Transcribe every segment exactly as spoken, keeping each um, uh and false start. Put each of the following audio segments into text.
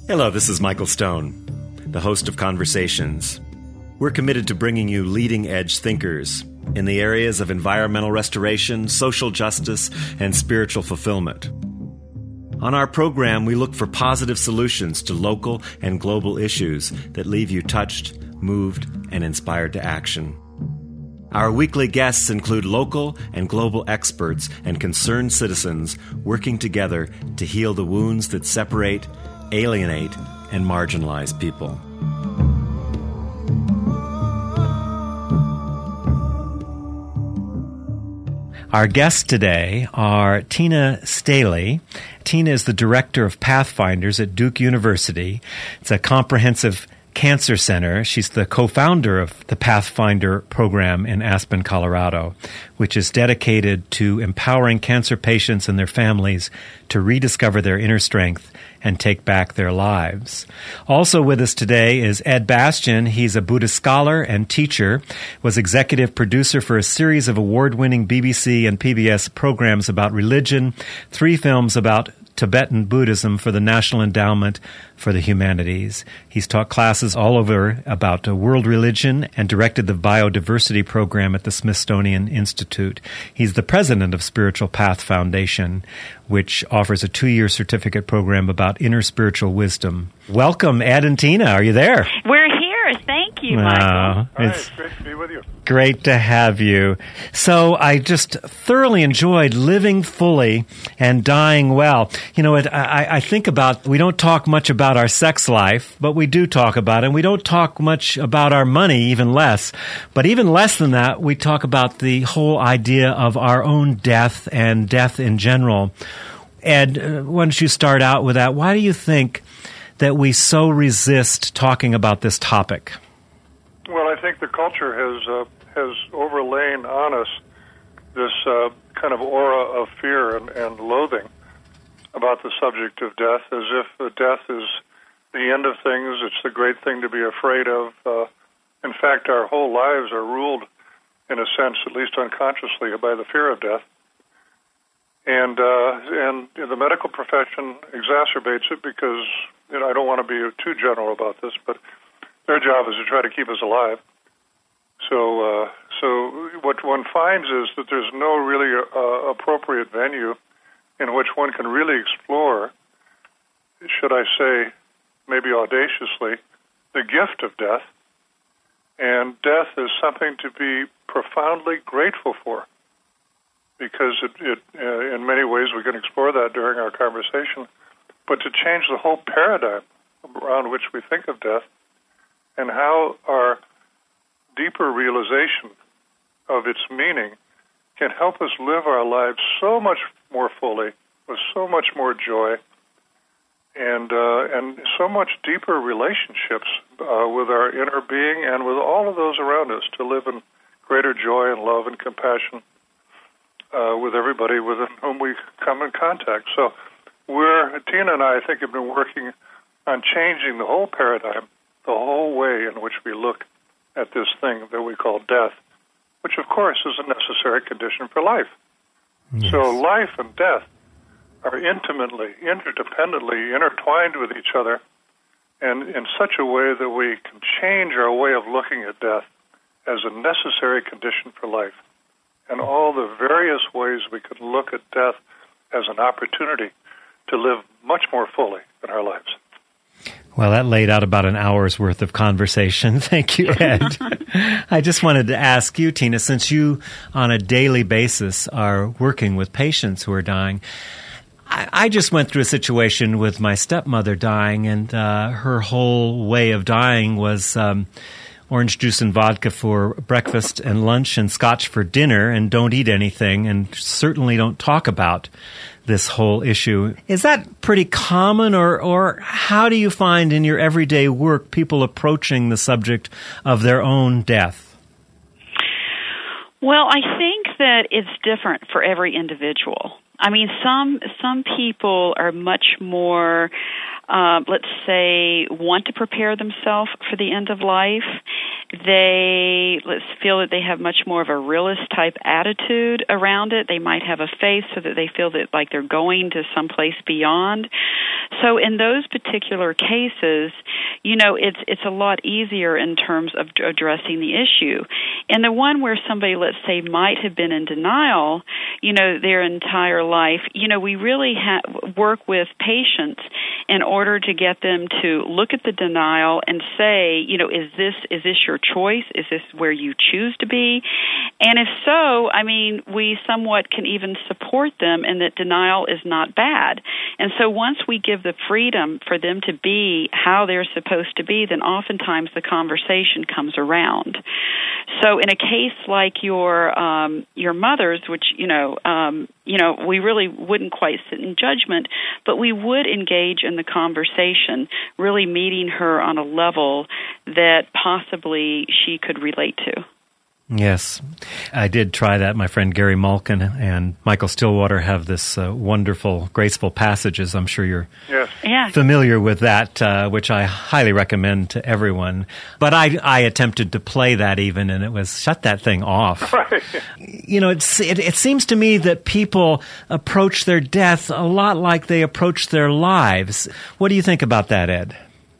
Hello, this is Michael Stone, the host of Conversations. We're committed to bringing you leading-edge thinkers in the areas of environmental restoration, social justice, and spiritual fulfillment. On our program, we look for positive solutions to local and global issues that leave you touched, moved, and inspired to action. Our weekly guests include local and global experts and concerned citizens working together to heal the wounds that separate, alienate, and marginalize people. Our guests today are Tina Staley. Tina is the director of Pathfinders at Duke University. It's a comprehensive cancer center. She's the co-founder of the Pathfinder program in Aspen, Colorado, which is dedicated to empowering cancer patients and their families to rediscover their inner strength and take back their lives. Also with us today is Ed Bastian. He's a Buddhist scholar and teacher, was executive producer for a series of award-winning B B C and P B S programs about religion, three films about Tibetan Buddhism for the National Endowment for the Humanities. He's taught classes all over about world religion and directed the biodiversity program at the Smithsonian Institute. He's the president of Spiritual Path Foundation, which offers a two-year certificate program about inner spiritual wisdom. Welcome, Ed and Tina. Are you there? We're here. Thank you, Michael. Hi, it's great to be with you. Great to have you. So I just thoroughly enjoyed living fully and dying well. You know, it, I, I think about, we don't talk much about our sex life, but we do talk about it. And we don't talk much about our money, even less. But even less than that, we talk about the whole idea of our own death and death in general. Ed, uh, why don't you start out with that? Why do you think that we so resist talking about this topic? Well, I think the culture has uh, has overlain on us this uh, kind of aura of fear and, and loathing about the subject of death, as if uh, death is the end of things. It's the great thing to be afraid of. Uh, in fact, our whole lives are ruled, in a sense, at least unconsciously, by the fear of death. And uh, and the medical profession exacerbates it because, you know, I don't want to be too general about this, but their job is to try to keep us alive. So, uh, so what one finds is that there's no really uh, appropriate venue in which one can really explore, should I say, maybe audaciously, the gift of death. And death is something to be profoundly grateful for, because it, it uh, in many ways we can explore that during our conversation, but to change the whole paradigm around which we think of death and how our deeper realization of its meaning can help us live our lives so much more fully, with so much more joy, and uh, and so much deeper relationships uh, with our inner being and with all of those around us, to live in greater joy and love and compassion uh, with everybody with whom we come in contact. So we're, Tina and I, I think, have been working on changing the whole paradigm, the whole way in which we look at this thing that we call death, which, of course, is a necessary condition for life. Yes. So life and death are intimately, interdependently intertwined with each other, and in such a way that we can change our way of looking at death as a necessary condition for life, and all the various ways we could look at death as an opportunity to live much more fully in our lives. Well, that laid out about an hour's worth of conversation. Thank you, Ed. I just wanted to ask you, Tina, since you on a daily basis are working with patients who are dying, I, I just went through a situation with my stepmother dying, and uh, her whole way of dying was um, orange juice and vodka for breakfast and lunch and scotch for dinner, and don't eat anything, and certainly don't talk about this whole issue. Is that pretty common, or, or how do you find in your everyday work people approaching the subject of their own death? Well, I think that it's different for every individual. I mean, some some people are much more, uh, let's say, want to prepare themselves for the end of life. They let's feel that they have much more of a realist type attitude around it. They might have a faith so that they feel that like they're going to someplace beyond. So in those particular cases, you know, it's it's a lot easier in terms of addressing the issue. And the one where somebody, let's say, might have been in denial, you know, their entire life, you know, we really ha- work with patients in order to get them to look at the denial and say, you know, is this is this your choice? Is this where you choose to be? And if so, I mean, we somewhat can even support them in that denial is not bad. And so once we give the freedom for them to be how they're supposed to be, then oftentimes the conversation comes around. So in a case like your um, your mother's, which, you know, um, you know, we really wouldn't quite sit in judgment, but we would engage in the conversation, really meeting her on a level that possibly she could relate to. Yes, I did try that. My friend Gary Malkin and Michael Stillwater have this uh, wonderful, graceful passages. I'm sure you're yes. yeah. familiar with that, uh, which I highly recommend to everyone. But I, I attempted to play that even, and it was shut that thing off. Right. You know, it's, it, it seems to me that people approach their death a lot like they approach their lives. What do you think about that, Ed?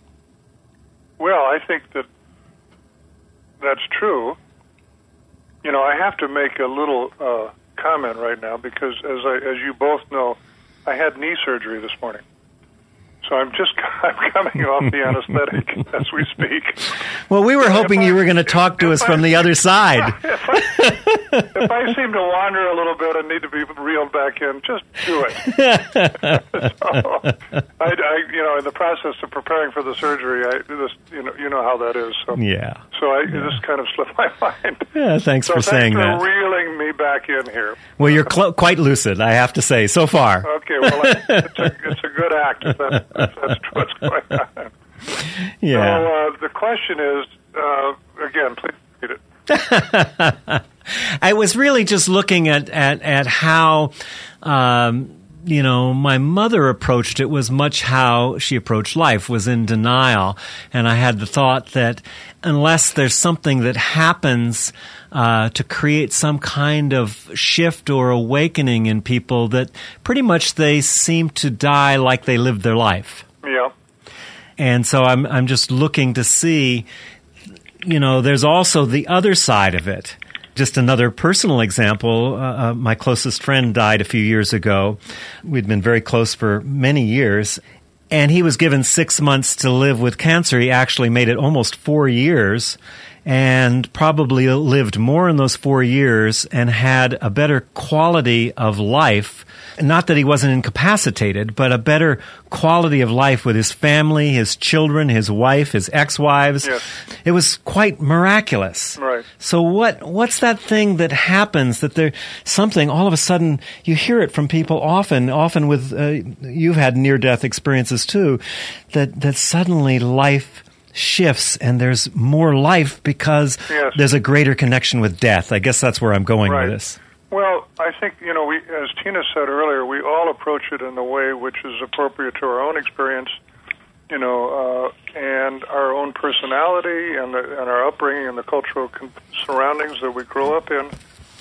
Well, I think that that's true. You know, I have to make a little uh, comment right now because, as I, as you both know, I had knee surgery this morning. So I'm just I'm coming off the anesthetic as we speak. Well, we were hoping I, you were going to talk to us I, from the other side. If I, if I seem to wander a little bit and need to be reeled back in, just do it. so, I, I, you know, in the process of preparing for the surgery, I just, you know, you know how that is. So, yeah. So I yeah. just kind of slipped my mind. Yeah, thanks so for thanks saying for that. reeling me back in here. Well, you're cl- quite lucid, I have to say, so far. Okay, well, it's a, it's a good act if, that, if that's what's going on. Yeah. So uh, the question is, uh, again, please repeat it. I was really just looking at, at, at how, um, you know, my mother approached it was much how she approached life, was in denial. And I had the thought that unless there's something that happens uh, to create some kind of shift or awakening in people, that pretty much they seem to die like they lived their life. Yeah. And so I'm I'm just looking to see, you know, there's also the other side of it. Just another personal example, uh, uh, my closest friend died a few years ago. We'd been very close for many years, and he was given six months to live with cancer. He actually made it almost four years and probably lived more in those four years and had a better quality of life. Not that he wasn't incapacitated, but a better quality of life with his family, his children, his wife, his ex-wives. Yes. It was quite miraculous. Right. So what what's that thing that happens that there something all of a sudden you hear it from people often, often with uh, you've had near-death experiences too, that that suddenly life shifts and there's more life because yes. there's a greater connection with death. I guess that's where I'm going right. with this. Well, I think, you know, we, as Tina said earlier, we all approach it in the way which is appropriate to our own experience, you know, uh, and our own personality and, the, and our upbringing and the cultural con- surroundings that we grow up in.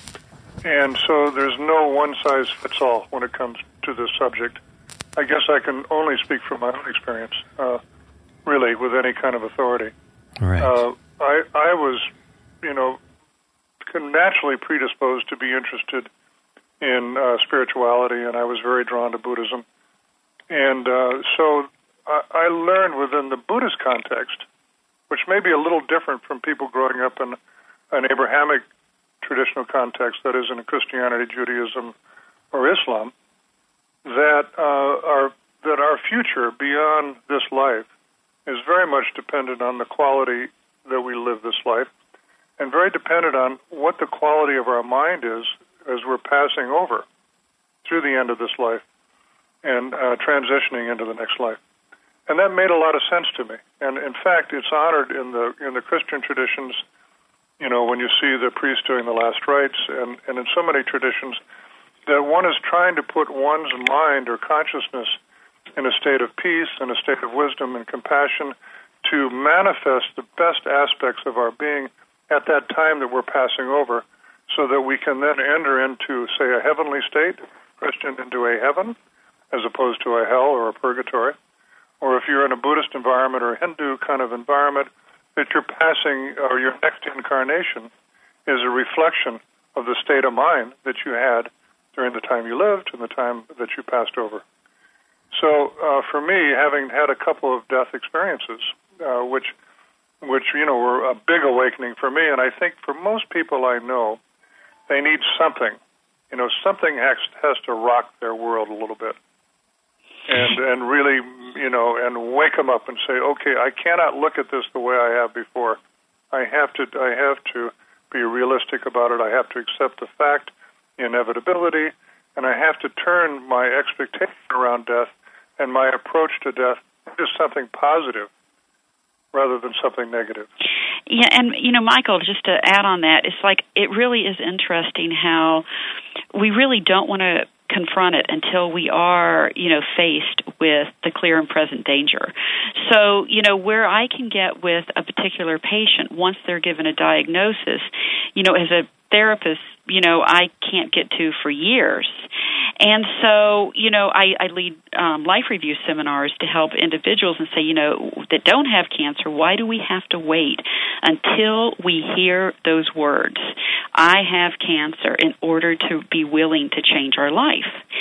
And so there's no one-size-fits-all when it comes to this subject. I guess I can only speak from my own experience, uh, really, with any kind of authority. Right. Uh, I, I was, you know, naturally predisposed to be interested in uh, spirituality, and I was very drawn to Buddhism. And uh, so I, I learned within the Buddhist context, which may be a little different from people growing up in an Abrahamic traditional context, that is in Christianity, Judaism, or Islam, that uh, our that our future beyond this life is very much dependent on the quality that we live this life, and very dependent on what the quality of our mind is as we're passing over through the end of this life and uh, transitioning into the next life. And that made a lot of sense to me. And in fact, it's honored in the in the Christian traditions, you know, when you see the priest doing the last rites, and, and in so many traditions, that one is trying to put one's mind or consciousness in a state of peace, in a state of wisdom and compassion, to manifest the best aspects of our being at that time that we're passing over, so that we can then enter into, say, a heavenly state, Christian, into a heaven, as opposed to a hell or a purgatory. Or if you're in a Buddhist environment or a Hindu kind of environment, that you're passing, or your next incarnation is a reflection of the state of mind that you had during the time you lived and the time that you passed over. So uh, for me, having had a couple of death experiences, uh, which, which you know, were a big awakening for me, and I think for most people I know, they need something. You know, something has, has to rock their world a little bit, and and really, you know, and wake them up and say, okay, I cannot look at this the way I have before. I have to, I have to be realistic about it. I have to accept the fact, the inevitability, and I have to turn my expectation around death and my approach to death into something positive rather than something negative. Yeah, and, you know, Michael, just to add on that, it's like it really is interesting how we really don't want to confront it until we are, you know, faced with the clear and present danger. So, you know, where I can get with a particular patient once they're given a diagnosis, you know, as a therapist, you know, I can't get to for years. And so, you know, I, I lead um, life review seminars to help individuals and say, you know, that don't have cancer, why do we have to wait until we hear those words, I have cancer, in order to be willing to change our life?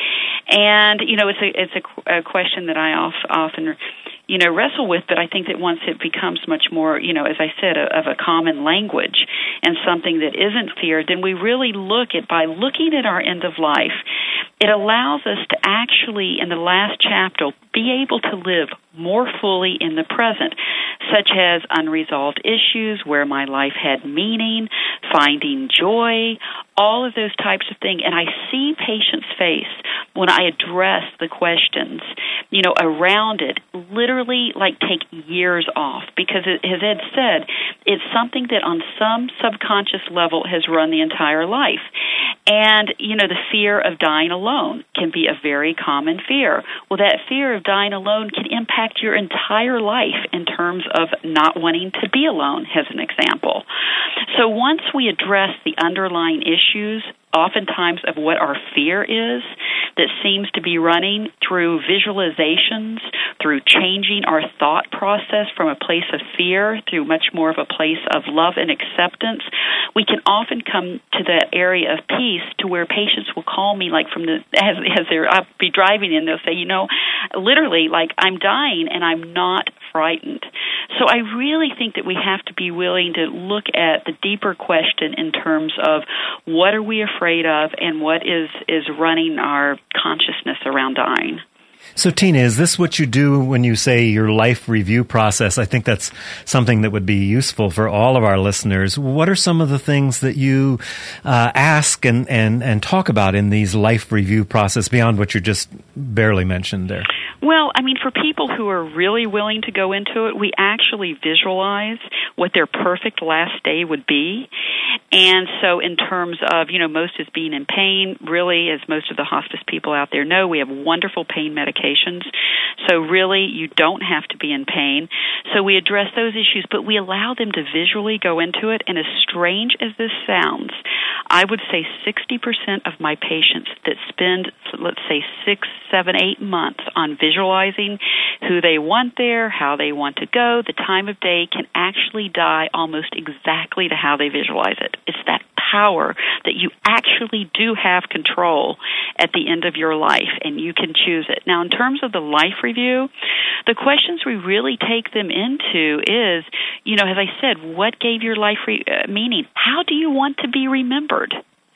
And, you know, it's a it's a, a question that I often, you know, wrestle with, but I think that once it becomes much more, you know, as I said, a, of a common language and something that isn't fear, then we really look at, by looking at our end of life, it allows us to actually, in the last chapter, be able to live more fully in the present, such as unresolved issues, where my life had meaning, finding joy, all of those types of things. And I see patients' face when I address the questions, you know, around it, literally like take years off, because it, as Ed said, it's something that on some subconscious level has run the entire life. And, you know, the fear of dying alone can be a very common fear. Well, that fear of dying alone can impact your entire life in terms of not wanting to be alone, as an example. So once we address the underlying issues, oftentimes of what our fear is, that seems to be running through visualizations, through changing our thought process from a place of fear through much more of a place of love and acceptance, we can often come to that area of peace to where patients will call me, like from the, as, as they're, I'll be driving in, they'll say, you know, literally, like, I'm dying and I'm not frightened. So I really think that we have to be willing to look at the deeper question in terms of what are we afraid of and what is, is running our consciousness around dying. So, Tina, is this what you do when you say your life review process? I think that's something that would be useful for all of our listeners. What are some of the things that you uh, ask and, and, and talk about in these life review process beyond what you just barely mentioned there? Well, I mean, for people who are really willing to go into it, we actually visualize what their perfect last day would be. And so in terms of, you know, most is being in pain, really, as most of the hospice people out there know, we have wonderful pain medications. So really, you don't have to be in pain. So we address those issues, but we allow them to visually go into it. And as strange as this sounds, I would say sixty percent of my patients that spend, let's say, six, seven, eight months on visualizing who they want there, how they want to go, the time of day, can actually die almost exactly to how they visualize it. It's that power that you actually do have control at the end of your life, and you can choose it. Now, in terms of the life review, the questions we really take them into is, you know, as I said, what gave your life re- uh, meaning? How do you want to be remembered?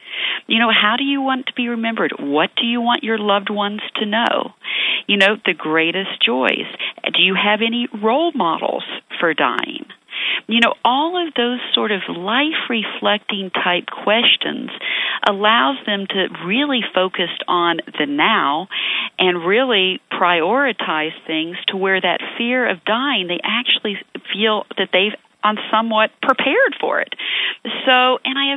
You know, how do you want to be remembered? What do you want your loved ones to know? You know, the greatest joys. Do you have any role models for dying? You know, all of those sort of life-reflecting type questions allows them to really focus on the now and really prioritize things to where that fear of dying, they actually feel that they've on somewhat prepared for it. So, and I have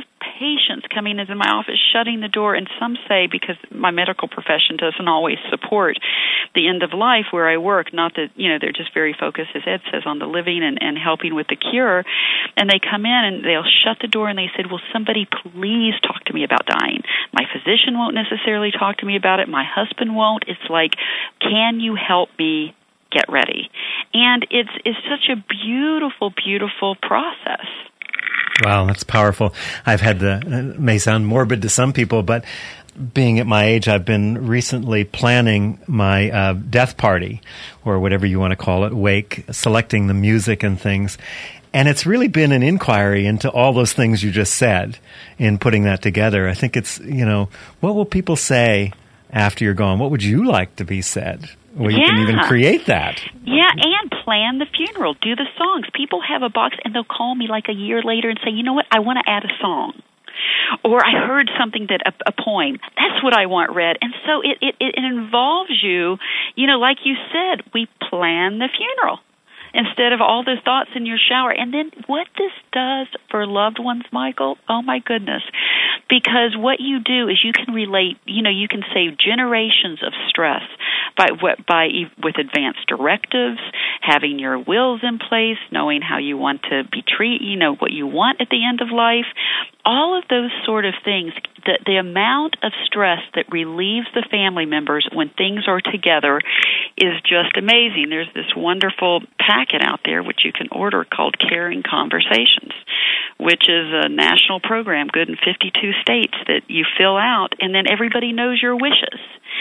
patients coming into my office, shutting the door, and some say, because my medical profession doesn't always support the end of life where I work, not that, you know, they're just very focused, as Ed says, on the living and, and helping with the cure, and they come in and they'll shut the door and they said, will somebody please talk to me about dying? My physician won't necessarily talk to me about it. My husband won't. It's like, can you help me get ready? And it's it's such a beautiful, beautiful process. Wow, that's powerful. I've had the, it may sound morbid to some people, but being at my age, I've been recently planning my uh, death party, or whatever you want to call it, wake, selecting the music and things. And it's really been an inquiry into all those things you just said in putting that together. I think it's, you know, what will people say after you're gone? What would you like to be said? Well, you yeah. can even create that. Yeah, and plan the funeral. Do the songs. People have a box, and they'll call me like a year later and say, you know what, I want to add a song. Or I heard something that, a, a poem. That's what I want read. And so it, it, it involves you, you know, like you said, we plan the funeral instead of all those thoughts in your shower. And then what this does for loved ones, Michael, oh my goodness, because what you do is you can relate, you know, you can save generations of stress by what, by with advanced directives, having your wills in place, knowing how you want to be treated, you know, what you want at the end of life. All of those sort of things, the, the amount of stress that relieves the family members when things are together is just amazing. There's this wonderful packet out there which you can order called Caring Conversations, which is a national program, good in fifty-two states, that you fill out, and then everybody knows your wishes.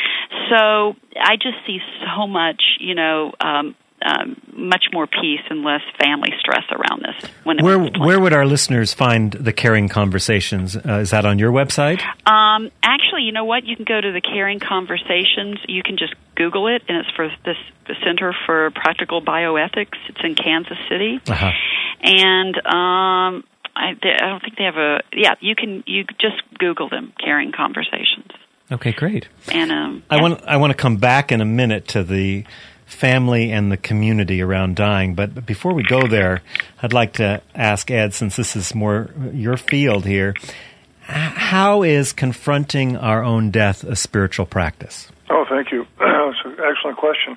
So I just see so much, you know, um, um, much more peace and less family stress around this. When where where would our listeners find the Caring Conversations? Uh, is that on your website? Um, actually, you know what? You can go to the Caring Conversations. You can just Google it, and it's for this the Center for Practical Bioethics. It's in Kansas City, uh-huh. and um, I, they, I don't think they have a. Yeah, you can you just Google them, Caring Conversations. Okay, great. And um, I yeah. want I want to come back in a minute to the family and the community around dying. But before we go there, I'd like to ask Ed, since this is more your field here, how is confronting our own death a spiritual practice? Oh, thank you. That's an excellent question.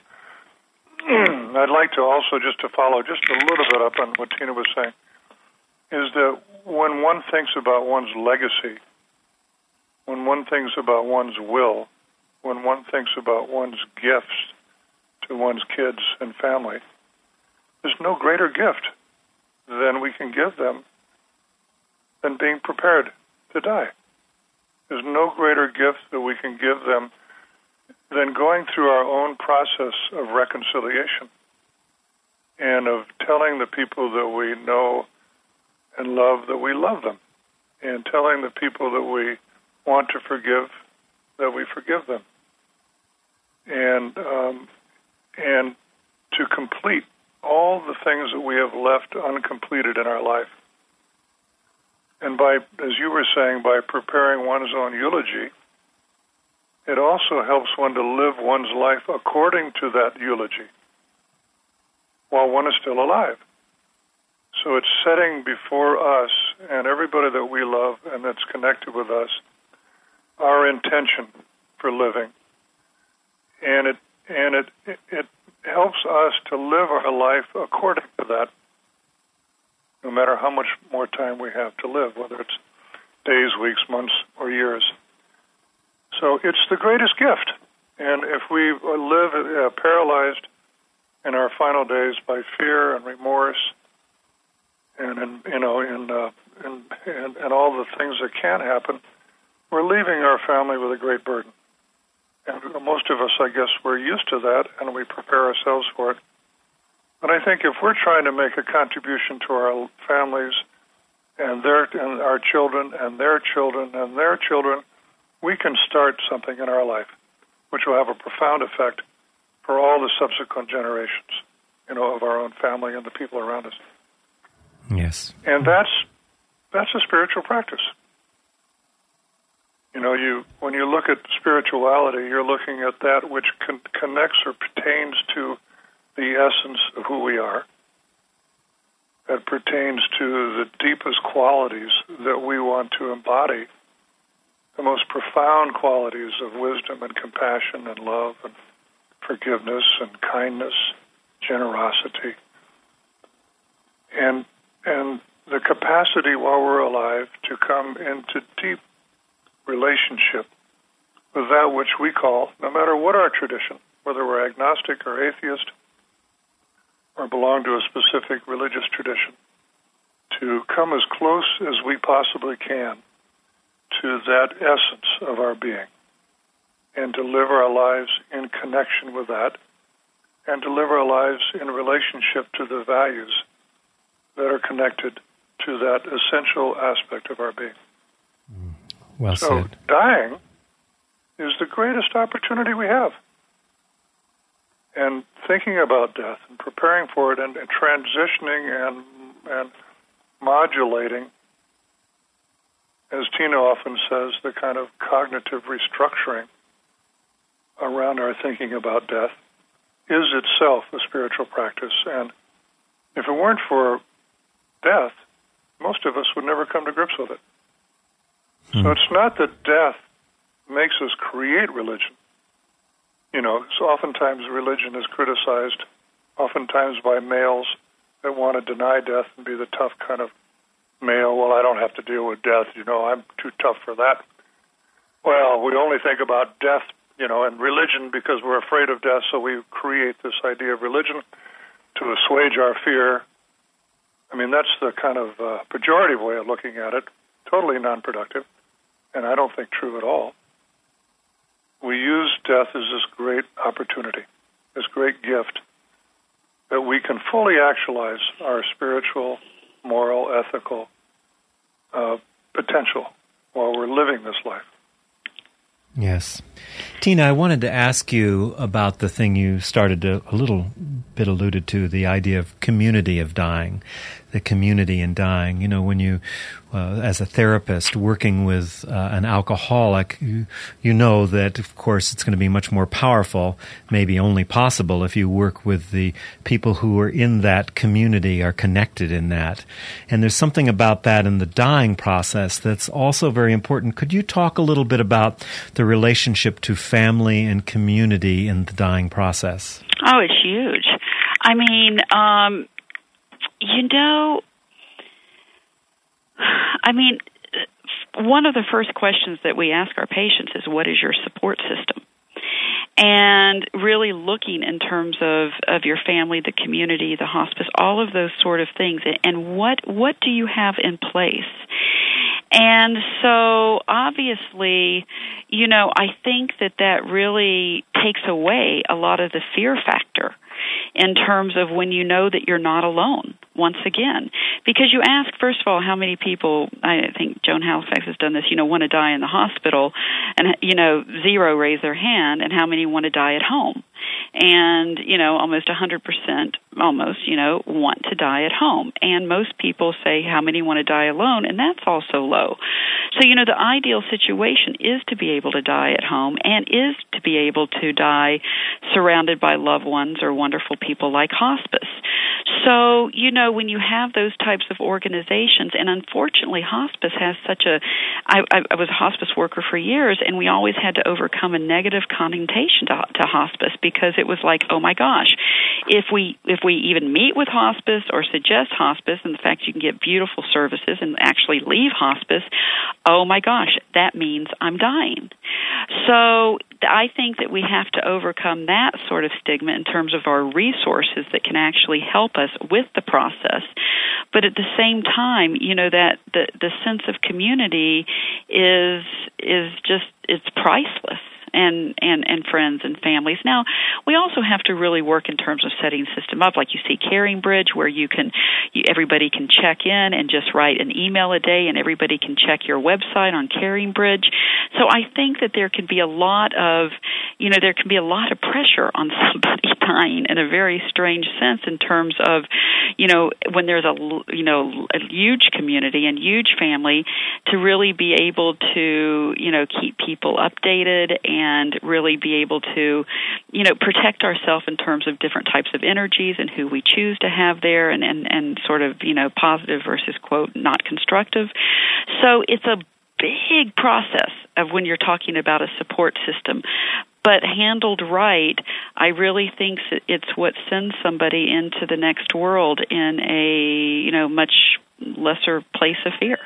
I'd like to also, just to follow just a little bit up on what Tina was saying, is that when one thinks about one's legacy, when one thinks about one's will, when one thinks about one's gifts to one's kids and family, there's no greater gift than we can give them than being prepared to die. There's no greater gift that we can give them than going through our own process of reconciliation and of telling the people that we know and love that we love them, and telling the people that we want to forgive that we forgive them, and um, and to complete all the things that we have left uncompleted in our life. And by, as you were saying, by preparing one's own eulogy, it also helps one to live one's life according to that eulogy while one is still alive. So it's setting before us and everybody that we love and that's connected with us our intention for living. And it and it it helps us to live our life according to that, no matter how much more time we have to live, whether it's days, weeks, months, or years. So it's the greatest gift. And if we live uh, paralyzed in our final days by fear and remorse, and, and you know, and, uh, and and and all the things that can happen, we're leaving our family with a great burden. And most of us, I guess, we're used to that, and we prepare ourselves for it. But I think if we're trying to make a contribution to our families and their and our children and their children and their children, we can start something in our life which will have a profound effect for all the subsequent generations, you know, of our own family and the people around us. Yes. And that's that's a spiritual practice. You know, you when you look at spirituality, you're looking at that which con- connects or pertains to the essence of who we are. that pertains to the deepest qualities that we want to embody, the most profound qualities of wisdom and compassion and love and forgiveness and kindness, generosity, and and the capacity while we're alive to come into deep relationship with that which we call, no matter what our tradition, whether we're agnostic or atheist or belong to a specific religious tradition, to come as close as we possibly can to that essence of our being and to live our lives in connection with that and to live our lives in relationship to the values that are connected to that essential aspect of our being. Well so said. Dying is the greatest opportunity we have. And thinking about death and preparing for it and, and transitioning and, and modulating, as Tina often says, the kind of cognitive restructuring around our thinking about death is itself a spiritual practice. And if it weren't for death, most of us would never come to grips with it. Hmm. So it's not that death makes us create religion. You know, so oftentimes religion is criticized, oftentimes by males that want to deny death and be the tough kind of male. Well, I don't have to deal with death. You know, I'm too tough for that. Well, we only think about death, you know, and religion because we're afraid of death, so we create this idea of religion to assuage our fear. I mean, that's the kind of uh, pejorative way of looking at it, totally non-productive, and I don't think true at all. We use death as this great opportunity, this great gift, that we can fully actualize our spiritual, moral, ethical uh, potential while we're living this life. Yes. Tina, I wanted to ask you about the thing you started to a little bit alluded to, the idea of community of dying, the community in dying. You know, when you, uh, as a therapist working with uh, an alcoholic, you, you know that, of course, it's going to be much more powerful, maybe only possible if you work with the people who are in that community, are connected in that. And there's something about that in the dying process that's also very important. Could you talk a little bit about the relationship to family and community in the dying process? Oh, it's huge. I mean, um, you know, I mean, one of the first questions that we ask our patients is, what is your support system? And really looking in terms of, of your family, the community, the hospice, all of those sort of things, and what what do you have in place? And so, obviously, you know, I think that that really takes away a lot of the fear factor in terms of when you know that you're not alone, once again. Because you ask, first of all, how many people, I think Joan Halifax has done this, you know, want to die in the hospital, and, you know, zero raise their hand, and how many want to die at home? And, you know, almost one hundred percent, almost, you know, want to die at home. And most people say, how many want to die alone? And that's also low. So, you know, the ideal situation is to be able to die at home and is to be able to die surrounded by loved ones or wonderful people like hospice. So, you know, when you have those types of organizations, and unfortunately hospice has such a, I, I was a hospice worker for years, and we always had to overcome a negative connotation to, to hospice, because it was like, oh my gosh, if we if we even meet with hospice or suggest hospice, and the fact you can get beautiful services and actually leave hospice, oh my gosh, that means I'm dying. So I think that we have to overcome that sort of stigma in terms of our resources that can actually help us with the process. But at the same time, you know, that the the sense of community is is just, it's priceless. And, and, and friends and families. Now, we also have to really work in terms of setting the system up, like you see Caring Bridge, where you can, you, everybody can check in and just write an email a day, and everybody can check your website on Caring Bridge. So I think that there can be a lot of, you know, there can be a lot of pressure on somebody dying in a very strange sense in terms of, you know, when there's a, you know, a huge community and huge family, to really be able to, you know, keep people updated and really be able to, you know, protect ourselves in terms of different types of energies and who we choose to have there, and, and, and sort of, you know, positive versus, quote, not constructive. So it's a big process of when you're talking about a support system. But handled right, I really think it's what sends somebody into the next world in a, you know, much lesser place of fear.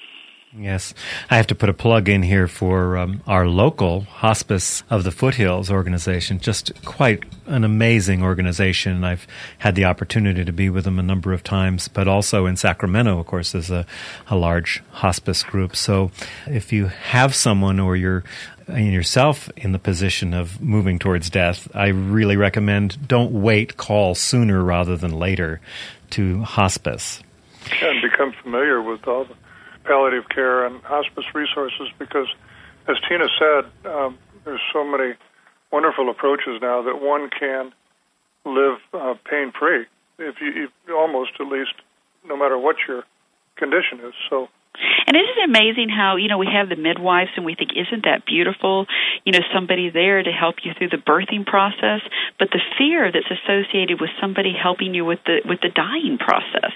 Yes. I have to put a plug in here for um, our local Hospice of the Foothills organization. Just quite an amazing organization. I've had the opportunity to be with them a number of times, but also in Sacramento, of course, there's a, a large hospice group. So if you have someone or you're in yourself in the position of moving towards death, I really recommend don't wait, call sooner rather than later to hospice. And become familiar with all the palliative care and hospice resources, because, as Tina said, um, there's so many wonderful approaches now that one can live uh, pain-free, if you, you almost at least, no matter what your condition is. So. And isn't it amazing how, you know, we have the midwives and we think, isn't that beautiful? You know, somebody there to help you through the birthing process, but the fear that's associated with somebody helping you with the with the dying process.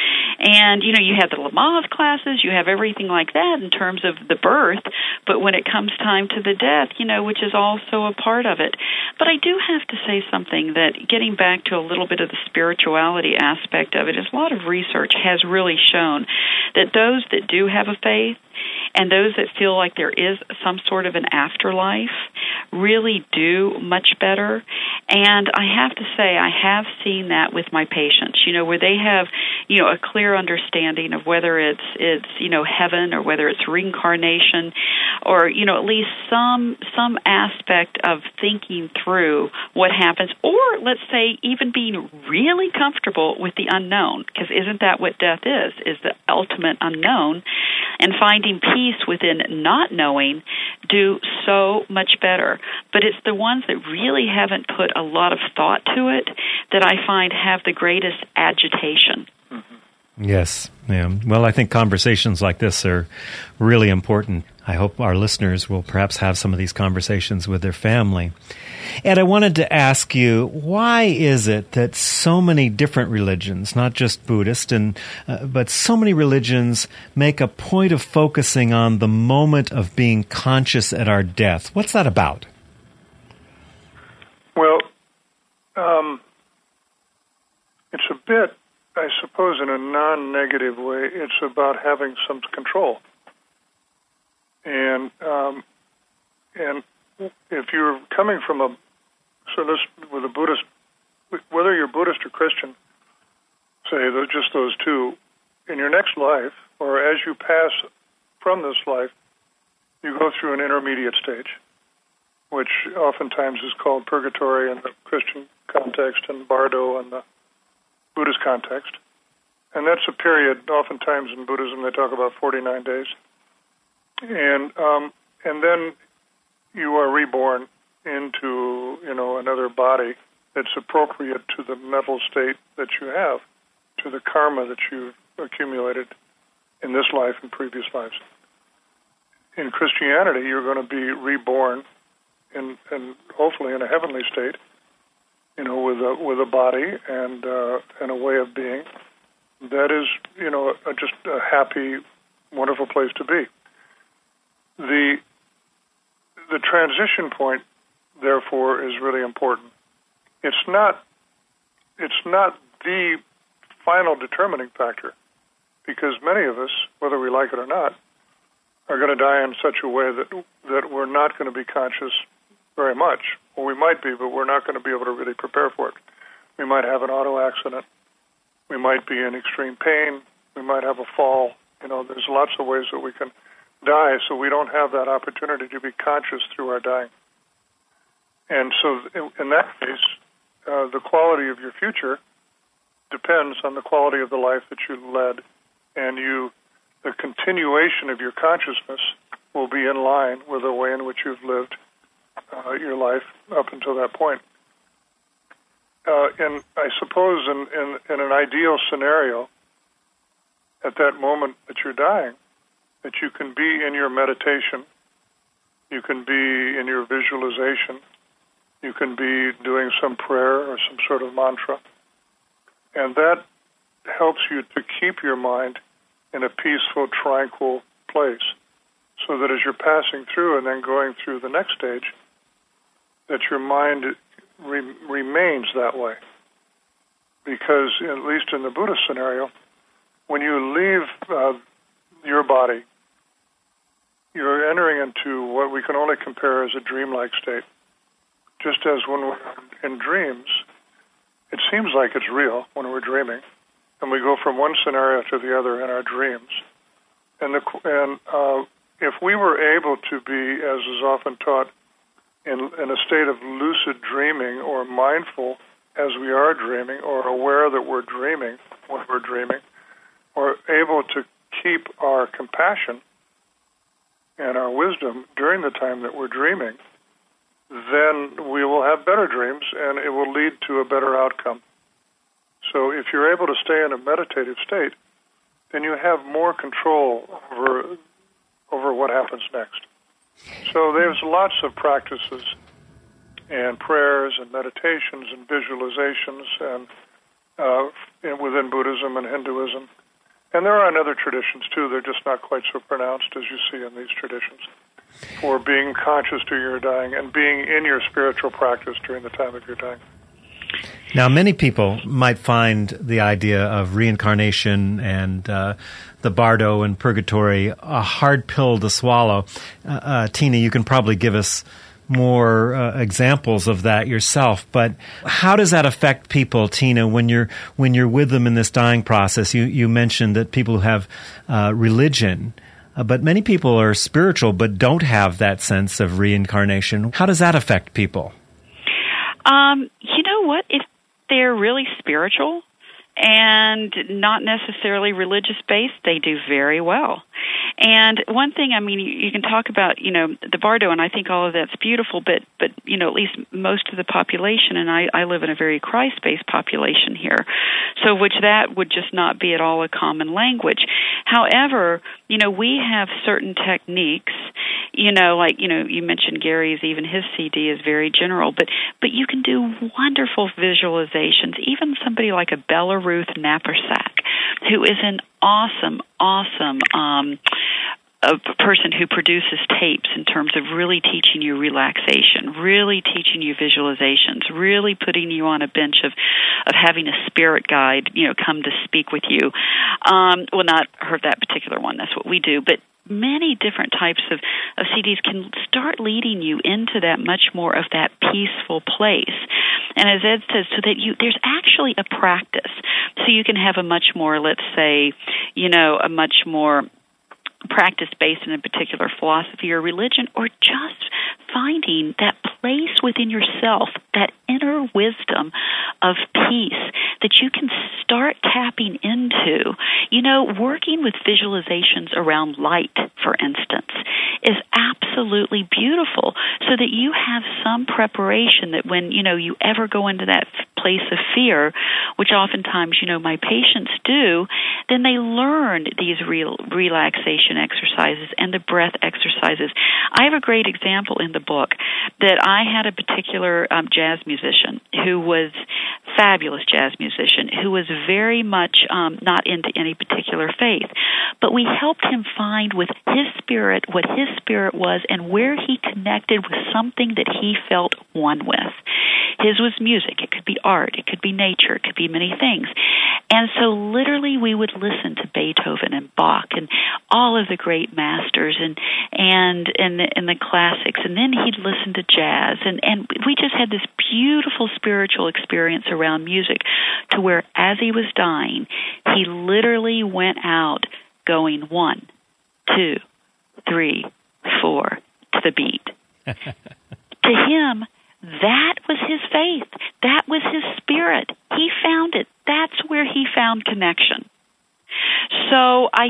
And, you know, you have the Lamaze classes, you have everything like that in terms of the birth, but when it comes time to the death, you know, which is also a part of it. But I do have to say something, that getting back to a little bit of the spirituality aspect of it, is a lot of research has really shown that those that do have a faith and those that feel like there is some sort of an afterlife really do much better. And I have to say, I have seen that with my patients, you know, where they have, you know, a clear understanding of whether it's, it's, you know, heaven or whether it's reincarnation, or, you know, at least some, some aspect of thinking through what happens, or let's say even being really comfortable with the unknown, because isn't that what death is, is the ultimate unknown, and finding peace within not knowing do so much better. But it's the ones that really haven't put a lot of thought to it that I find have the greatest agitation. Mm-hmm. Yes. Yeah. Well, I think conversations like this are really important. I hope our listeners will perhaps have some of these conversations with their family. Ed, I wanted to ask you, why is it that so many different religions, not just Buddhist, and uh, but so many religions make a point of focusing on the moment of being conscious at our death? What's that about? Well, um, it's a bit, I suppose, in a non-negative way, it's about having some control. And um, and if you're coming from a, so this, with a Buddhist, whether you're Buddhist or Christian, say just those two, in your next life, or as you pass from this life, you go through an intermediate stage, which oftentimes is called purgatory in the Christian context and bardo in the Buddhist context. And that's a period, oftentimes in Buddhism, they talk about forty-nine days. And um, and then you are reborn into, you know, another body that's appropriate to the mental state that you have, to the karma that you've accumulated in this life and previous lives. In Christianity, you're going to be reborn in, and hopefully in a heavenly state, you know, with a with a body and uh, and a way of being that is, you know, a, just a happy, wonderful place to be. The the transition point, therefore, is really important. It's not it's not the final determining factor, because many of us, whether we like it or not, are going to die in such a way that that we're not going to be conscious very much. Well, we might be, but we're not going to be able to really prepare for it. We might have an auto accident. We might be in extreme pain. We might have a fall. You know, there's lots of ways that we can die, so we don't have that opportunity to be conscious through our dying. And so in, in that case, uh, the quality of your future depends on the quality of the life that you led, and you, the continuation of your consciousness will be in line with the way in which you've lived uh, your life up until that point. uh, in I suppose in, in, in an ideal scenario, at that moment that you're dying, that you can be in your meditation, you can be in your visualization, you can be doing some prayer or some sort of mantra, and that helps you to keep your mind in a peaceful, tranquil place, so that as you're passing through and then going through the next stage, that your mind re- remains that way. Because, at least in the Buddhist scenario, when you leave uh, your body, you're entering into what we can only compare as a dreamlike state. Just as when we're in dreams, it seems like it's real when we're dreaming, and we go from one scenario to the other in our dreams. And, the, and uh, if we were able to be, as is often taught, in, in a state of lucid dreaming or mindful as we are dreaming, or aware that we're dreaming when we're dreaming, or able to keep our compassion and our wisdom during the time that we're dreaming, then we will have better dreams and it will lead to a better outcome. So if you're able to stay in a meditative state, then you have more control over over what happens next. So there's lots of practices and prayers and meditations and visualizations and uh, in, within Buddhism and Hinduism. And there are in other traditions, too. They're just not quite so pronounced as you see in these traditions, for being conscious to your dying and being in your spiritual practice during the time of your dying. Now, many people might find the idea of reincarnation and uh, the bardo and purgatory a hard pill to swallow. Uh, uh, Tina, you can probably give us more uh, examples of that yourself. But how does that affect people, Tina, when you're when you're with them in this dying process? You you mentioned that people who have uh, religion, uh, but many people are spiritual but don't have that sense of reincarnation. How does that affect people? Um, you know what? If they're really spiritual and not necessarily religious-based, they do very well. And one thing, I mean, you, you can talk about, you know, the bardo, and I think all of that's beautiful, but, but you know, at least most of the population, and I, I live in a very Christ-based population here, so which that would just not be at all a common language. However, you know, we have certain techniques, you know, like, you know, you mentioned Gary's, even his C D is very general, but, but you can do wonderful visualizations, even somebody like a Bella Ruth Nappersack, who is an awesome, awesome um, a person who produces tapes in terms of really teaching you relaxation, really teaching you visualizations, really putting you on a bench of, of having a spirit guide, you know, come to speak with you. Um, well, not her, that particular one, that's what we do, but many different types of, of C Ds can start leading you into that much more of that peaceful place. And as Ed says, so that you, there's actually a practice. So you can have a much more, let's say, you know, a much more practice based in a particular philosophy or religion, or just finding that place within yourself, that inner wisdom of peace that you can start tapping into. You know, working with visualizations around light, for instance, is absolutely beautiful, so that you have some preparation that when, you know, you ever go into that place of fear, which oftentimes, you know, my patients do, then they learn these real relaxation exercises and the breath exercises. I have a great example in the book that I had a particular um, jazz musician who was fabulous jazz musician who was very much um, not into any particular faith, but we helped him find with his spirit what his spirit was and where he connected with something that he felt one with. His was music. It could be art. It could be nature. It could be many things. And so literally we would listen to Beethoven and Bach and all of the great masters and and and the, and the classics, and then he'd listen to jazz, and, and we just had this beautiful spiritual experience around music, to where as he was dying, he literally went out going one, two, three, four, to the beat. To him, that was his faith. That was his spirit. He found it. That's where he found connection. So I think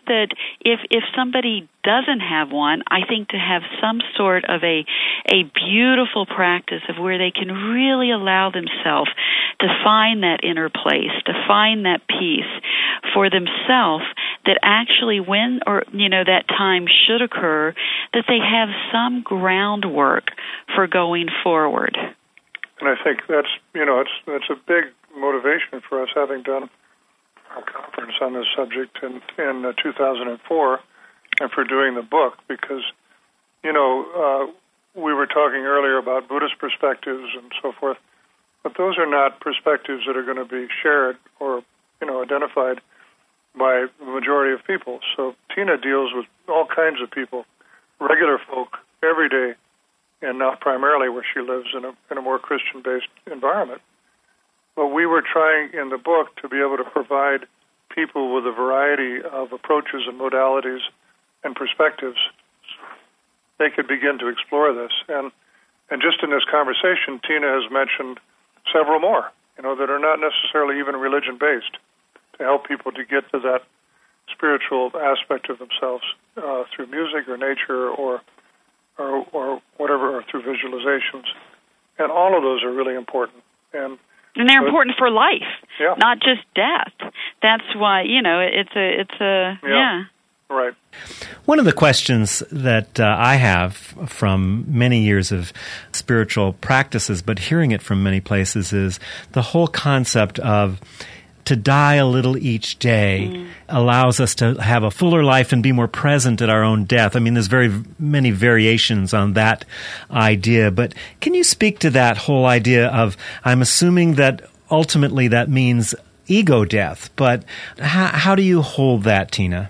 that if if somebody doesn't have one, I think to have some sort of a a beautiful practice of where they can really allow themselves to find that inner place, to find that peace for themselves, that actually when or you know that time should occur, that they have some groundwork for going forward. And I think that's you know it's that's a big motivation for us, having done a conference on this subject in in uh, two thousand four, and for doing the book, because you know uh, we were talking earlier about Buddhist perspectives and so forth, but those are not perspectives that are going to be shared or you know identified by the majority of people. So Tina deals with all kinds of people, regular folk, every day, and not primarily where she lives in a in a more Christian-based environment. But we were trying in the book to be able to provide people with a variety of approaches and modalities and perspectives. They could begin to explore this. And and just in this conversation, Tina has mentioned several more, you know, that are not necessarily even religion-based, to help people to get to that spiritual aspect of themselves uh, through music or nature or, or or whatever, or through visualizations. And all of those are really important. And And they're important for life, yeah. not just death. That's why, you know, it's a, it's a, yeah. yeah. Right. One of the questions that uh, I have from many years of spiritual practices, but hearing it from many places, is the whole concept of to die a little each day mm. allows us to have a fuller life and be more present at our own death. I mean, there's very many variations on that idea, but can you speak to that whole idea of, I'm assuming that ultimately that means ego death, but how, how do you hold that, Tina?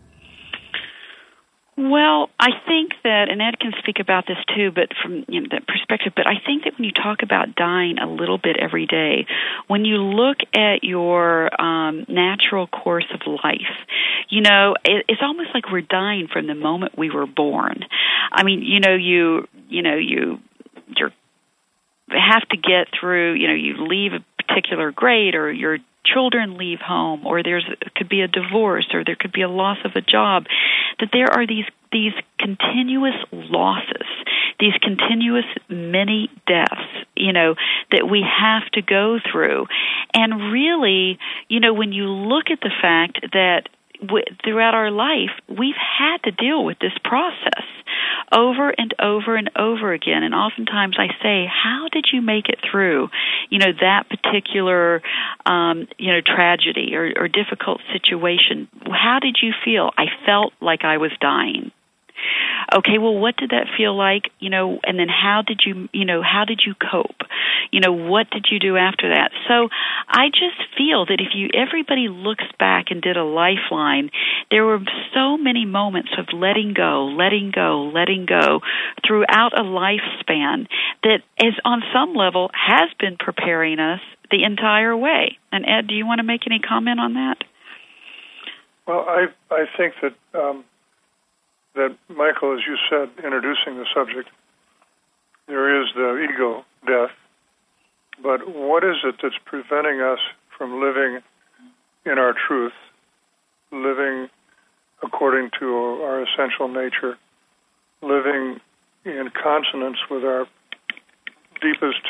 Well, I think that, and Ed can speak about this too, but from you know, that perspective, but I think that when you talk about dying a little bit every day, when you look at your um, natural course of life, you know, it, it's almost like we're dying from the moment we were born. I mean, you know, you, you know, you, you're, have to get through, you know, you leave a particular grade, or your children leave home, or there's could be a divorce, or there could be a loss of a job, that there are these these continuous losses, these continuous many deaths, you know, that we have to go through. And really, you know, when you look at the fact that w- throughout our life, we've had to deal with this process over and over and over again. And oftentimes I say, how did you make it through, you know, that particular, um, you know, tragedy or, or difficult situation? How did you feel? I felt like I was dying. Okay, well, what did that feel like? You know, and then how did you, you know, how did you cope? You know, what did you do after that? So I just feel that if you, everybody looks back and did a lifeline, there were so many moments of letting go, letting go, letting go throughout a lifespan that is on some level has been preparing us the entire way. And Ed, do you want to make any comment on that? Well, I I think that um, that Michael, as you said, introducing the subject, there is the ego death, but what is it that's preventing us from living in our truth, living according to our essential nature, living in consonance with our deepest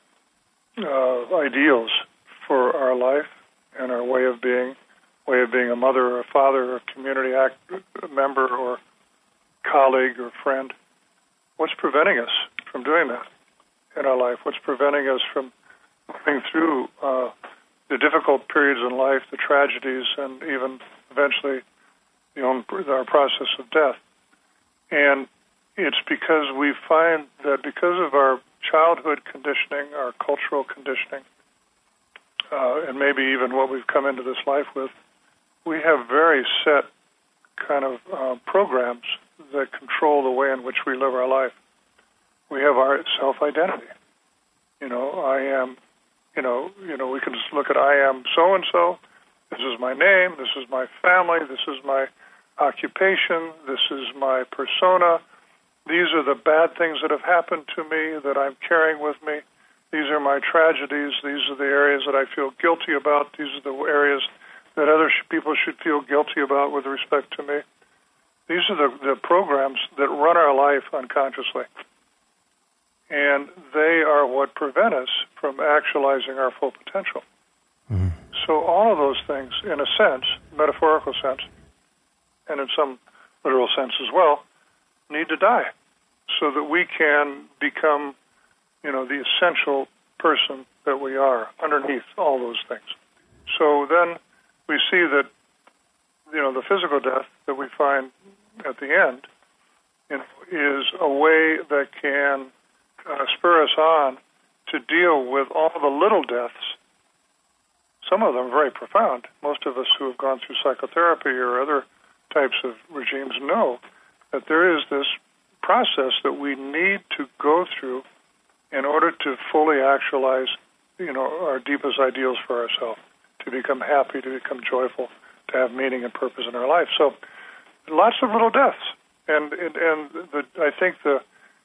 uh, ideals for our life and our way of being, way of being a mother or a father or a community act, member or colleague or friend? What's preventing us from doing that in our life? What's preventing us from moving through uh, the difficult periods in life, the tragedies, and even eventually the own, our process of death? And it's because we find that because of our childhood conditioning, our cultural conditioning, uh, and maybe even what we've come into this life with, we have very set kind of uh, programs that control the way in which we live our life. We have our self-identity. You know, I am, you know, you know, we can just look at I am so-and-so, this is my name, this is my family, this is my occupation, this is my persona, these are the bad things that have happened to me that I'm carrying with me, these are my tragedies, these are the areas that I feel guilty about, these are the areas that other sh- people should feel guilty about with respect to me. These are the, the programs that run our life unconsciously. And they are what prevent us from actualizing our full potential. Mm. So all of those things, in a sense, metaphorical sense, and in some literal sense as well, need to die so that we can become, you know, the essential person that we are underneath all those things. So then we see that, you know, the physical death that we find at the end, you know, is a way that can uh, spur us on to deal with all the little deaths. Some of them very profound. Most of us who have gone through psychotherapy or other types of regimes know that there is this process that we need to go through in order to fully actualize, you know, our deepest ideals for ourselves, to become happy, to become joyful, to have meaning and purpose in our life. So, lots of little deaths, and and, and the, I think the,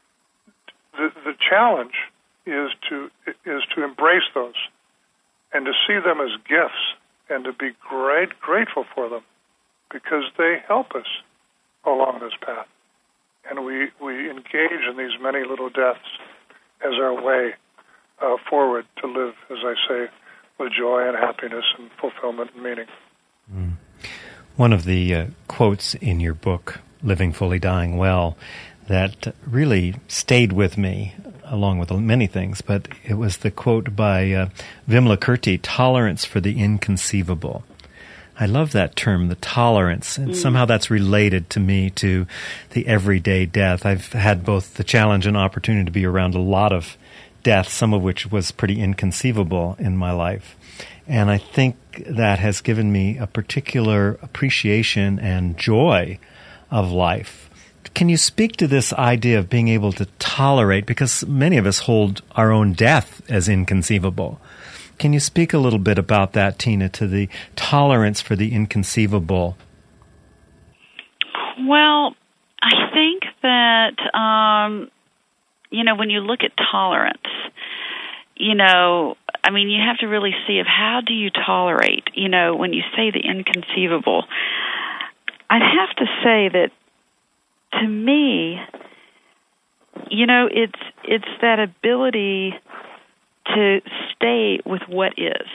the the challenge is to is to embrace those, and to see them as gifts, and to be great grateful for them, because they help us along this path. And we, we engage in these many little deaths as our way uh, forward to live, as I say, with joy and happiness and fulfillment and meaning. Mm. One of the uh, quotes in your book, Living Fully, Dying Well, that really stayed with me, along with many things, but it was the quote by uh, Vimalakirti, tolerance for the inconceivable. I love that term, the tolerance, and mm. somehow that's related to me to the everyday death. I've had both the challenge and opportunity to be around a lot of death, some of which was pretty inconceivable in my life. And I think that has given me a particular appreciation and joy of life. Can you speak to this idea of being able to tolerate, because many of us hold our own death as inconceivable? Can you speak a little bit about that, Tina, to the tolerance for the inconceivable? Well, I think that, um, you know, when you look at tolerance, you know, I mean, you have to really see of how do you tolerate, you know, when you say the inconceivable. I'd have to say that, to me, you know, it's it's that ability to stay with what is.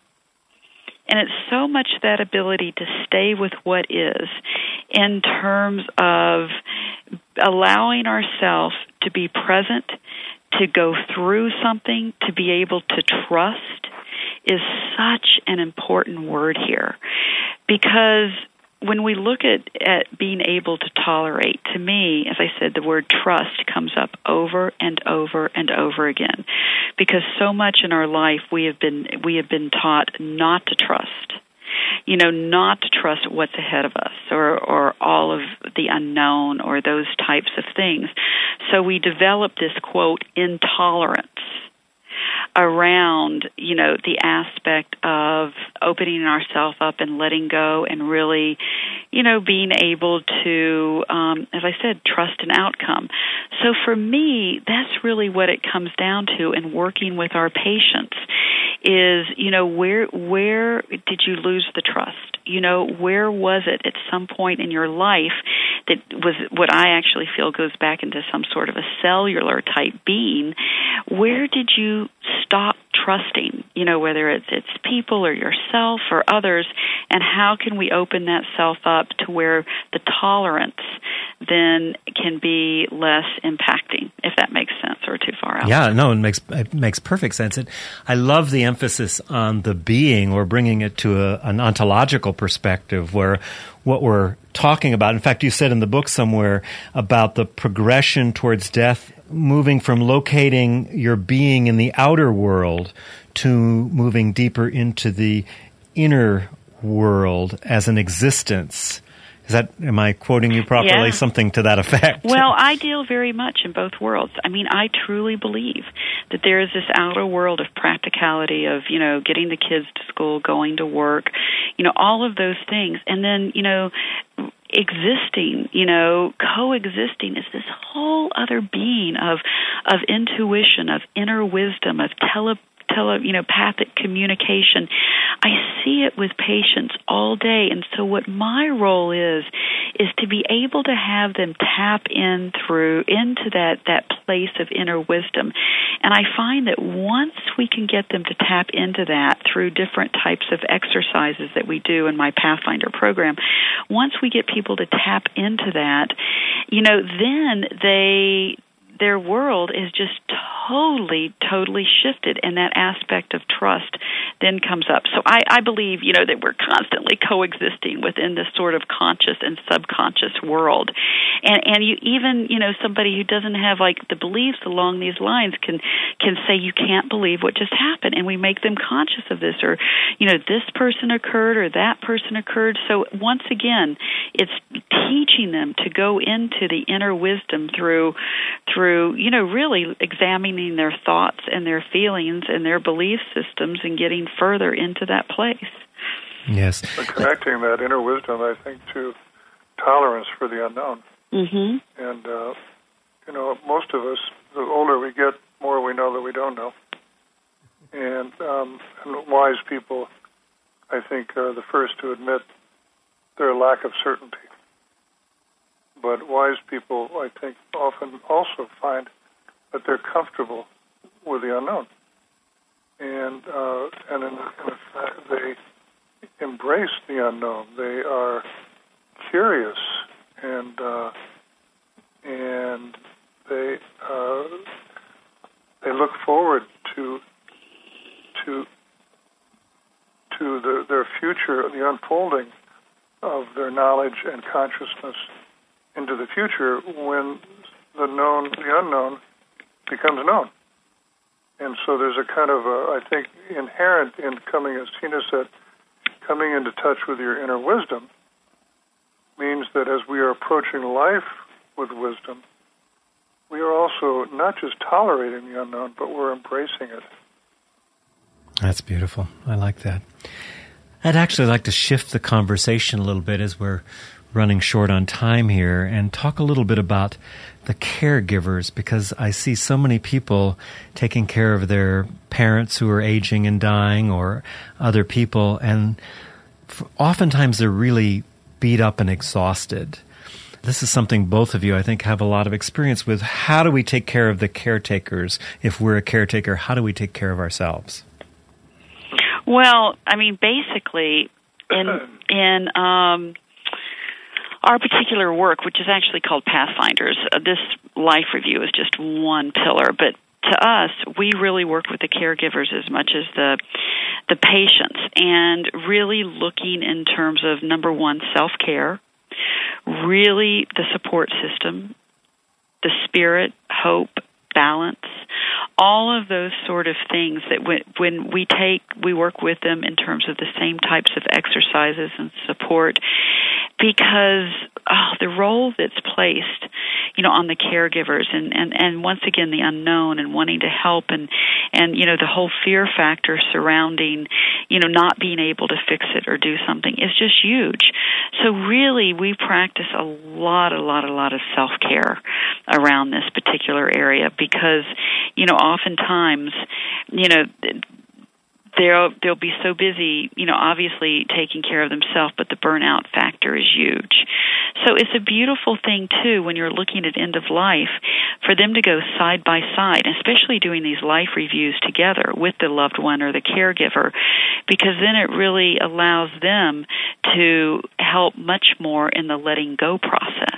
And it's so much that ability to stay with what is in terms of allowing ourselves to be present, to go through something, to be able to trust is such an important word here. Because when we look at, at being able to tolerate, to me, as I said, the word trust comes up over and over and over again. Because so much in our life we have been we have been taught not to trust. You know, not to trust what's ahead of us or, or all of the unknown or those types of things. So we develop this, quote, intolerance around, you know, the aspect of opening ourselves up and letting go and really, you know, being able to, um, as I said, trust an outcome. So for me, that's really what it comes down to in working with our patients is, you know, where where did you lose the trust? You know, where was it at some point in your life that was what I actually feel goes back into some sort of a cellular type being? Where did you stop trusting, you know, whether it's it's people or yourself or others, and how can we open that self up to where the tolerance then can be less impacting, if that makes sense, or too far out. Yeah, no, it makes it makes perfect sense. It, I love the emphasis on the being, or bringing it to a, an ontological perspective where what we're talking about, in fact, you said in the book somewhere about the progression towards death, moving from locating your being in the outer world to moving deeper into the inner world as an existence. Is that, am I quoting you properly? Yeah. Something to that effect. Well, I deal very much in both worlds. I mean, I truly believe that there is this outer world of practicality of, you know, getting the kids to school, going to work, you know, all of those things. And then, you know, existing, you know, coexisting is this whole other being of of intuition, of inner wisdom, of tele tele, you know, pathic communication. I see it with patients all day. And so what my role is, is to be able to have them tap in through, into that, that place of inner wisdom. And I find that once we can get them to tap into that through different types of exercises that we do in my Pathfinder program, once we get people to tap into that, you know, then they... their world is just totally, totally shifted, and that aspect of trust then comes up. So I, I believe, you know, that we're constantly coexisting within this sort of conscious and subconscious world. And and you even, you know, somebody who doesn't have, like, the beliefs along these lines can can say, you can't believe what just happened, and we make them conscious of this, or, you know, this person occurred or that person occurred. So once again, it's teaching them to go into the inner wisdom through through, you know, really examining their thoughts and their feelings and their belief systems and getting further into that place. Yes. But connecting that inner wisdom, I think, to tolerance for the unknown. Mm-hmm. And, uh, you know, most of us, the older we get, more we know that we don't know. And, um, and wise people, I think, are the first to admit their lack of certainty. But wise people, I think, often also find that they're comfortable with the unknown. And uh, and in, in fact, they embrace the unknown. They are curious, and uh, and they uh, they look forward to to to the, their future, the unfolding of their knowledge and consciousness into the future when the known, the unknown, becomes known. And so there's a kind of, a, I think, inherent in coming, as Tina said, coming into touch with your inner wisdom means that as we are approaching life with wisdom, we are also not just tolerating the unknown, but we're embracing it. That's beautiful. I like that. I'd actually like to shift the conversation a little bit as we're running short on time here and talk a little bit about the caregivers, because I see so many people taking care of their parents who are aging and dying, or other people, and oftentimes they're really beat up and exhausted. This is something both of you, I think, have a lot of experience with. How do we take care of the caretakers? If we're a caretaker, how do we take care of ourselves? Well, I mean, basically, in in um, our particular work, which is actually called Pathfinders, uh, this life review is just one pillar. But to us, we really work with the caregivers as much as the the patients, and really looking in terms of, number one, self-care, really the support system, the spirit, hope, balance, all of those sort of things that when, when we take, we work with them in terms of the same types of exercises and support, because oh, the role that's placed, you know, on the caregivers, and, and, and once again, the unknown and wanting to help, and, and, you know, the whole fear factor surrounding, you know, not being able to fix it or do something is just huge. So really, we practice a lot, a lot, a lot of self-care around this particular area, because, you know, oftentimes, you know, they'll they'll be so busy, you know, obviously taking care of themselves, but the burnout factor is huge. So it's a beautiful thing, too, when you're looking at end of life, for them to go side by side, especially doing these life reviews together with the loved one or the caregiver, because then it really allows them to help much more in the letting go process.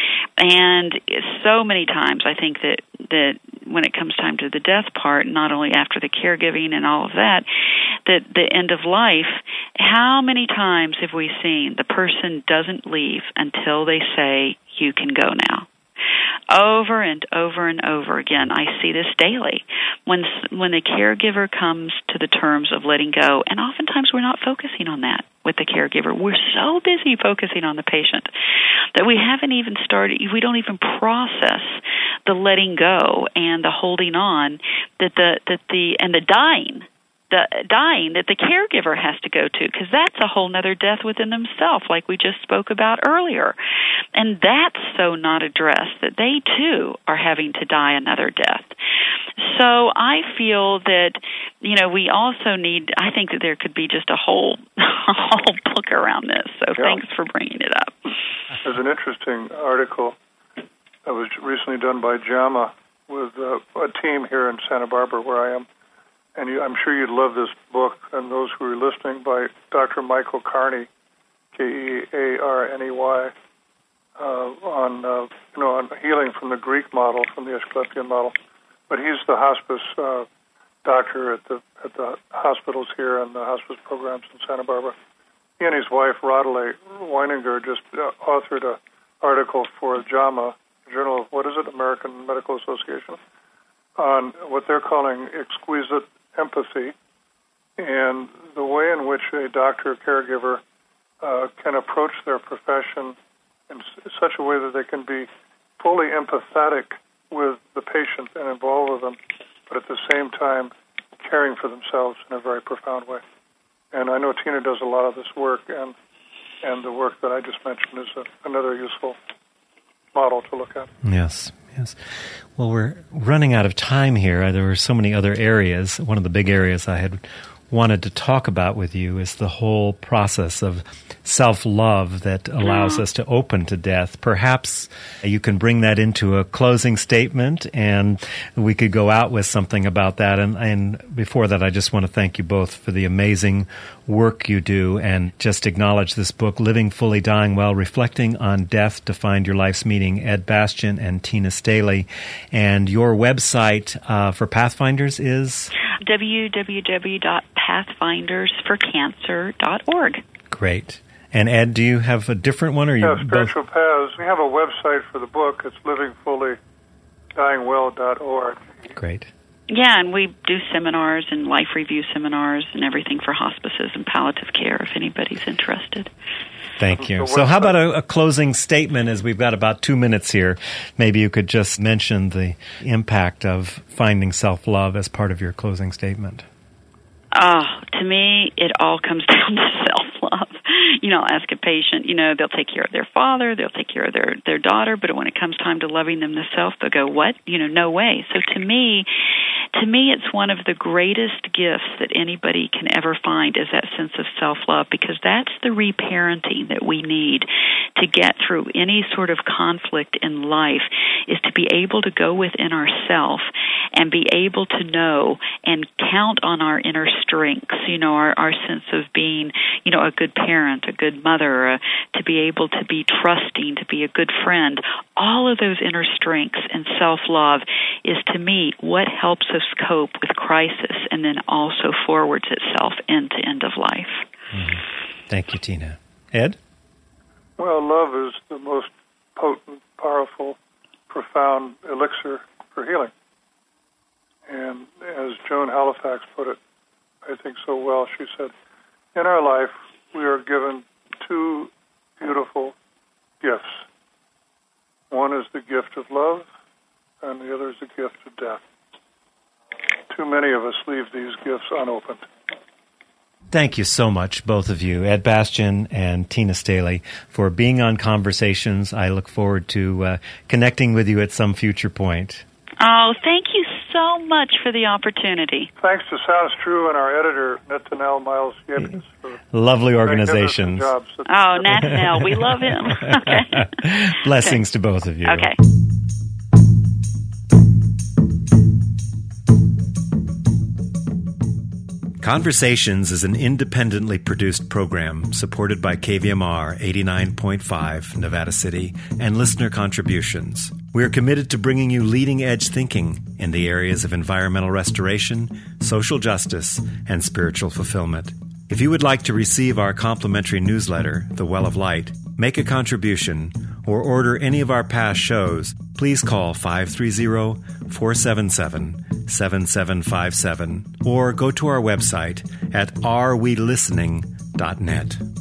And so many times I think that, that when it comes time to the death part, not only after the caregiving and all of that, that the end of life, how many times have we seen the person doesn't leave until they say, you can go now? Over and over and over again, I see this daily. When when the caregiver comes to the terms of letting go, and oftentimes we're not focusing on that with the caregiver. We're so busy focusing on the patient that we haven't even started, we don't even process the letting go and the holding on that the that the and the dying. The dying that the caregiver has to go to, because that's a whole nother death within themselves, like we just spoke about earlier. And that's so not addressed that they, too, are having to die another death. So I feel that, you know, we also need, I think that there could be just a whole, a whole book around this. So yeah. Thanks for bringing it up. There's an interesting article that was recently done by JAMA with uh, a team here in Santa Barbara where I am. And you, I'm sure you'd love this book, and those who are listening, by Doctor Michael Carney, K E A R N E Y, uh, on uh, you know on healing from the Greek model, from the Asclepian model. But he's the hospice uh, doctor at the at the hospitals here and the hospice programs in Santa Barbara. He and his wife, Rodley Weininger, just uh, authored an article for JAMA, Journal of, what is it, American Medical Association, on what they're calling exquisite empathy and the way in which a doctor or caregiver uh, can approach their profession in s- such a way that they can be fully empathetic with the patient and involved with them, but at the same time caring for themselves in a very profound way. And I know Tina does a lot of this work, and and the work that I just mentioned is a, another useful model to look at. Yes, yes. Well, we're running out of time here. There were so many other areas. One of the big areas I had wanted to talk about with you is the whole process of self-love that allows us to open to death. Perhaps you can bring that into a closing statement, and we could go out with something about that. And, and before that, I just want to thank you both for the amazing work you do, and just acknowledge this book, Living Fully, Dying Well, Reflecting on Death to Find Your Life's Meaning, Ed Bastian and Tina Staley. And your website uh, for Pathfinders is? w w w dot pathfinders for cancer dot org. Great. And Ed, do you have a different one? Or you yeah, Spiritual both? Paths. We have a website for the book. It's living fully dying well dot org. Great. Yeah, and we do seminars and life review seminars and everything for hospices and palliative care if anybody's interested. Thank you. So how about a, a closing statement, as we've got about two minutes here? Maybe you could just mention the impact of finding self-love as part of your closing statement. Oh, to me, it all comes down to self-love. You know, I'll ask a patient, you know, they'll take care of their father, they'll take care of their, their daughter, but when it comes time to loving them themselves, they'll go, what? You know, no way. So to me, to me, it's one of the greatest gifts that anybody can ever find is that sense of self-love, because that's the reparenting that we need to get through any sort of conflict in life, is to be able to go within ourselves and be able to know and count on our inner strengths, you know, our, our sense of being, you know, a good parent, a good mother, uh, to be able to be trusting, to be a good friend. All of those inner strengths and self-love is, to me, what helps us cope with crisis and then also forwards itself into end of life. Mm-hmm. Thank you, Tina. Ed? Well, love is the most potent, powerful, profound elixir for healing. And as Joan Halifax put it, I think so well, she said, in our life, we are given two beautiful gifts. One is the gift of love, and the other is the gift of death. Too many of us leave these gifts unopened. Thank you so much, both of you, Ed Bastian and Tina Staley, for being on Conversations. I look forward to uh, connecting with you at some future point. Oh, thank you so much for the opportunity. Thanks to Sounds True and our editor, Nathaniel Miles Yepis. Lovely organizations. Oh, Nathaniel, we love him. Okay. Blessings okay. to both of you. Okay. Conversations is an independently produced program supported by K V M R eighty-nine point five, Nevada City, and listener contributions. We are committed to bringing you leading-edge thinking in the areas of environmental restoration, social justice, and spiritual fulfillment. If you would like to receive our complimentary newsletter, The Well of Light, make a contribution, or order any of our past shows, please call five three zero, four seven seven, seven seven five seven or go to our website at are we listening dot net.